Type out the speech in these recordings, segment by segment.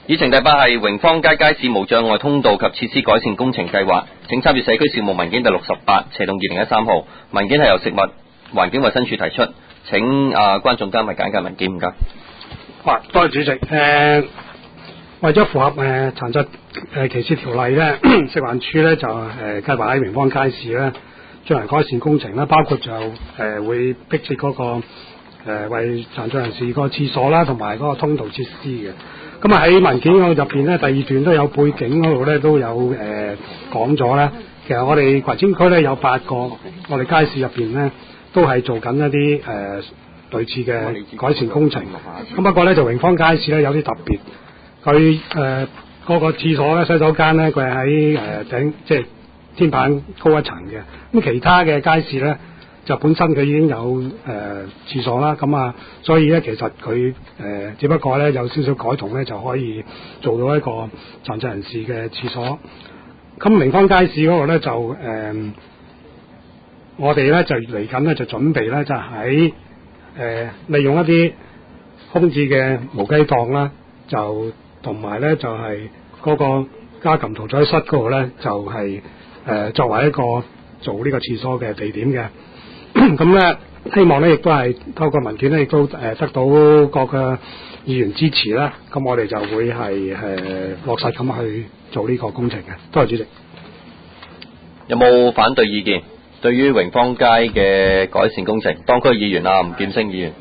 議程第8係榮芳街街市無障礙通道及設施改善工程計劃，請參閱社區事務文件第68/2013號，文件係由食物環境衛生署提出，請關總監簡介文件，唔該。 多謝主席。為咗符合殘疾歧視條例咧，食環署咧就計劃喺榮芳街市咧進行改善工程啦，包括就會逼設嗰個為殘疾人士個廁所啦，同埋嗰個通道設施嘅。咁喺文件嗰入邊咧，第2段都有背景嗰度咧都有講咗咧。其實我哋葵青區咧有8個我哋街市入邊咧都係做緊一啲類似嘅改善工程。咁不過咧就榮芳街市咧有啲特別，佢嗰個廁所咧洗手間咧佢係喺頂，即係天棚高一層嘅。咁其他嘅街市咧就本身佢已經有廁所啦，咁所以咧其實佢只不過咧有少少改動咧就可以做到一個殘疾人士嘅廁所。咁榮芳街市嗰度咧就我哋咧就嚟緊咧就準備咧就喺利用一啲空置嘅無雞檔啦，就同埋咧就係嗰個家禽屠宰室嗰度咧就係作為一個做呢個廁所嘅地點嘅。咁咧希望咧亦都係透過文件咧亦都得到各個議員支持啦。咁我哋就會係落實咁去做呢個工程嘅。多謝主席。 有冇反對意見？對於榮芳街嘅改善工程，當區議員吳劍星議員。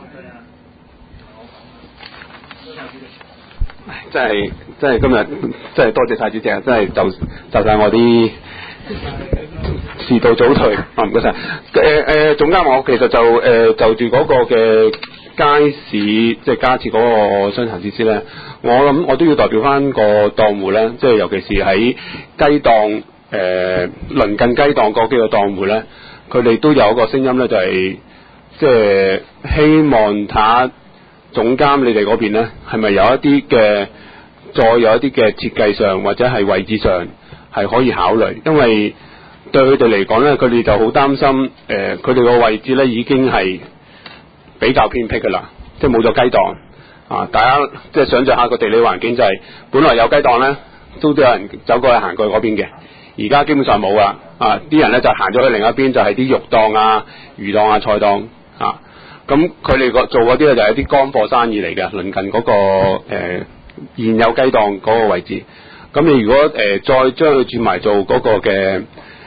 真係今日真係多謝晒主席啊！真係就晒我啲時道早退啊！唔該晒。總監，我其實就住嗰個嘅街市即係加設嗰個傷殘設施咧，我諗我都要代表翻個檔戶咧，即係尤其是喺雞檔鄰近雞檔嗰幾個檔戶咧，佢哋都有一個聲音咧，就係即係希望睇下總監你哋嗰邊咧，係咪有一啲嘅再有一啲嘅設計上或者係位置上係可以考慮，因為對佢哋嚟講咧，佢哋就好擔心佢哋個位置咧已經係比較偏僻㗎啦，即係冇咗雞檔啊！大家即係想像下個地理環境就係、本來有雞檔咧，都有人走過去行過去嗰邊嘅，而家基本上冇啊！啲人咧就行咗去另一邊，就係啲肉檔啊、魚檔啊、菜檔啊。咁佢哋做嗰啲咧就係一啲乾貨生意嚟嘅，鄰近嗰、個現有雞檔嗰個位置。咁你如果再將佢轉埋做嗰個嘅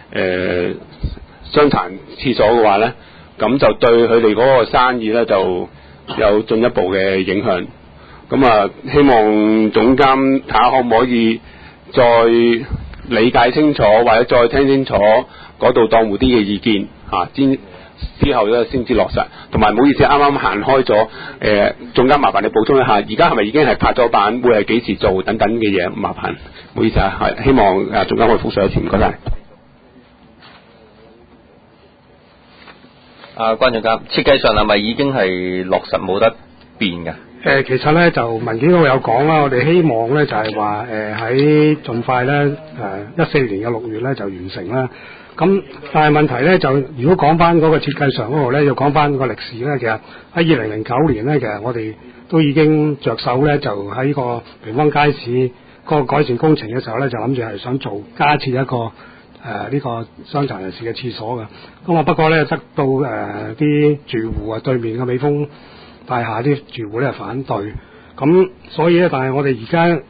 傷殘廁所嘅話咧，咁就對佢哋嗰個生意咧就有進一步嘅影響。咁希望總監睇下可唔可以再理解清楚，或者再聽清楚嗰度檔戶啲嘅意見之後咧先至落實。同埋唔好意思，啱啱行開咗，總監麻煩你補充一下，而家係咪已經係拍咗板，會係幾時做等等嘅嘢？麻煩，唔好意思係希望總監可以覆述一次，唔該晒。 關總監，設計上係咪已經係落實冇得變㗎？ 其實咧就文件嗰度有講啦，我哋希望咧就係話喺盡快咧14年嘅6月咧就完成啦。咁但係問題咧就如果講翻嗰個設計上嗰度咧，要講翻個歷史咧，其實喺2009年咧，其實我哋都已經着手咧，就喺個榮芳街市嗰個改善工程嘅時候咧，就諗住係想加設一個呢個傷殘人士嘅廁所嘅。咁不過咧得到啲住戶對面嘅美豐大廈啲住戶咧反對，咁所以咧，但係我哋而家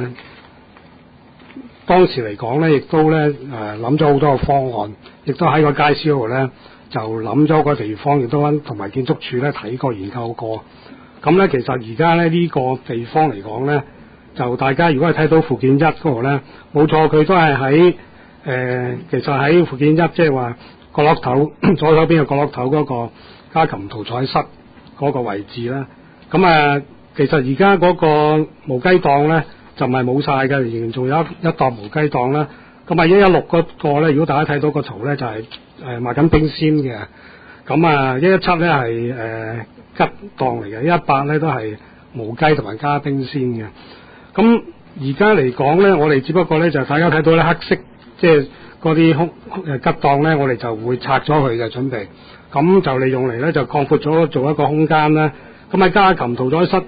當時嚟講咧，亦都咧諗咗好多個方案，亦都喺個街市嗰度咧就諗咗個地方，亦都同埋建築署咧睇過研究過。咁咧其實而家咧呢個地方嚟講咧，就大家如果係睇到附件1嗰度咧，冇錯，佢都係喺其實喺附件1，即係話角落頭左手邊嘅角落頭嗰個家禽屠宰室嗰個位置啦。咁其實而家嗰個無雞檔咧就唔係冇晒嘅，仍然仲有一檔無雞檔啦。咁116嗰個咧，如果大家睇到個圖咧，就係賣緊冰鮮嘅。咁117咧係吉檔嚟嘅，118咧都係無雞同埋加冰鮮嘅。咁而家嚟講咧，我哋只不過咧就大家睇到咧黑色，即係嗰啲吉檔咧，我哋就會拆咗佢嘅準備。咁就利用嚟咧就擴闊咗做一個空間啦。咁喺家禽屠宰室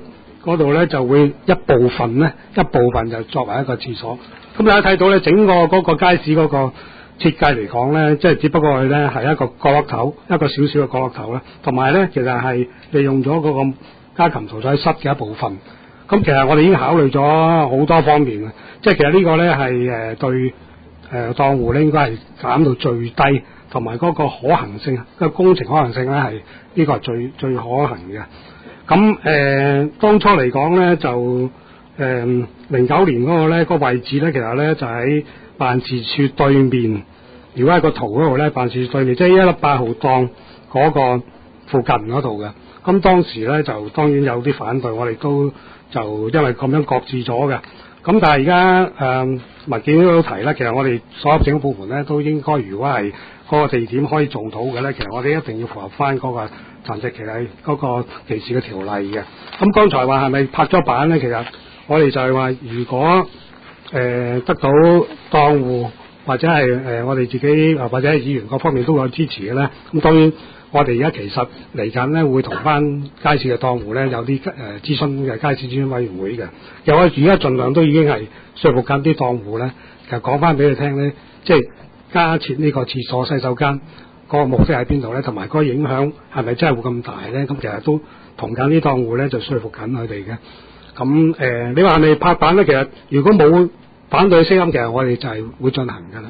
嗰度咧就會一部分就作為一個廁所。咁大家睇到咧，整個嗰個街市嗰個設計嚟講咧，即係只不過係咧係一個角落頭，一個小小嘅角落頭啦。同埋咧，其實係利用咗嗰個家禽屠宰室嘅一部分。咁其實我哋已經考慮咗好多方面嘅，即係其實呢個咧係對檔戶咧應該係減到最低，同埋嗰個可行性，個工程可行性咧係呢個係最可行嘅。咁當初嚟講咧就09年嗰個咧個位置咧，其實咧就喺辦事處對面。如果喺個圖嗰度咧，辦事處對面，即係118號檔嗰個附近嗰度嘅。咁當時咧就當然有啲反對，我哋都就因為咁樣擱置咗嘅。咁但係而家文件都提啦，其實我哋所有政府部門咧都應該，如果係嗰個地點可以做到嘅咧，其實我哋一定要符合翻嗰個殘疾歧視嗰個歧視嘅條例嘅。咁剛才話係咪拍咗板咧？其實我哋就係話，如果得到檔戶或者係我哋自己或者係議員各方面都有支持嘅咧，咁當然我哋而家其實嚟緊咧會同翻街市嘅檔戶咧有啲諮詢嘅街市諮詢委員會嘅。其實我而家盡量都已經係說服緊啲檔戶咧，其實講翻俾佢聽咧，即係加設呢個廁所洗手間嗰個目的喺邊度咧，同埋嗰個影響係咪真係會咁大咧？咁其實都同緊啲檔戶咧就說服緊佢哋嘅。咁你話係咪拍板咧？其實如果冇反對聲音，其實我哋就係會進行㗎啦。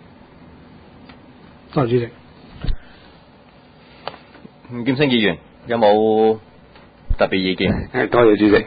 多謝主席。 吳劍星議員有冇特別意見？ 多謝主席。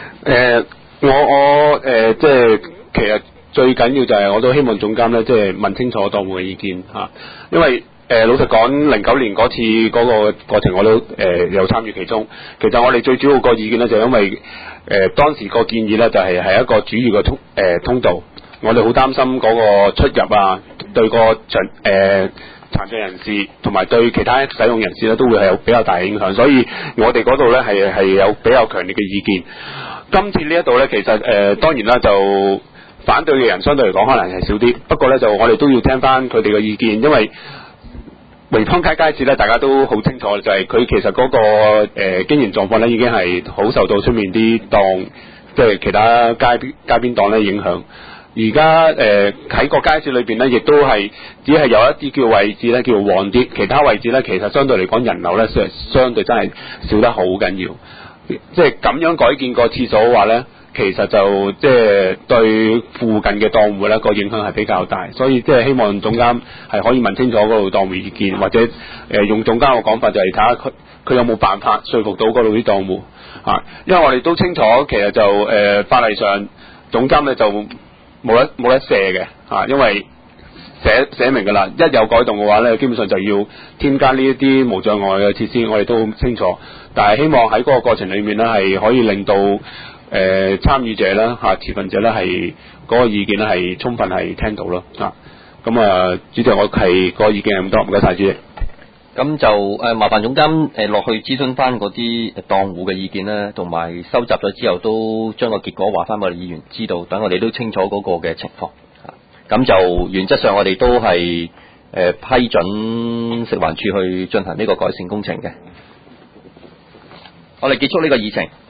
我即係其實最緊要就係我都希望總監咧，即係問清楚檔戶嘅意見嚇，因為老實講09年嗰次嗰個過程我都有參與其中。其實我哋最主要個意見咧就係因為當時個建議咧就係一個主要嘅通道，我哋好擔心嗰個出入啊，對個殘障人士同埋對其他使用人士咧都會係有比較大嘅影響，所以我哋嗰度咧係有比較強烈嘅意見。今次呢一度咧，其實當然啦，就反對嘅人相對嚟講可能係少啲，不過咧就我哋都要聽翻佢哋嘅意見，因為榮芳街街市咧大家都好清楚，就係佢其實嗰個經營狀況咧已經係好受到出面啲檔即係其他街邊檔咧影響。而家喺個街市裏邊咧，亦都係只係有一啲叫位置咧叫旺啲，其他位置咧其實相對嚟講人流咧相對真係少得好緊要。即係咁樣改建個廁所嘅話咧，其實就即係對附近嘅檔戶咧個影響係比較大，所以即係希望總監係可以問清楚嗰度檔戶意見，或者用總監嘅講法就係睇下佢有冇辦法說服到嗰度啲檔戶啊，因為我哋都清楚其實就法例上總監咧就冇得卸嘅嚇，因為寫明㗎啦，一有改動嘅話咧，基本上就要添加呢一啲無障礙嘅設施，我哋都好清楚。但係希望喺嗰個過程裏面咧，係可以令到參與者啦嚇、持份者咧係嗰個意見咧係充分係聽到咯啊。咁啊，主席我係個意見係咁多，唔該晒主席。 咁就麻煩總監落去諮詢翻嗰啲檔戶嘅意見啦，同埋收集咗之後都將個結果話翻俾我哋議員知道，等我哋都清楚嗰個嘅情況。咁就原則上我哋都係批准食環署去進行呢個改善工程嘅。我哋結束呢個議程。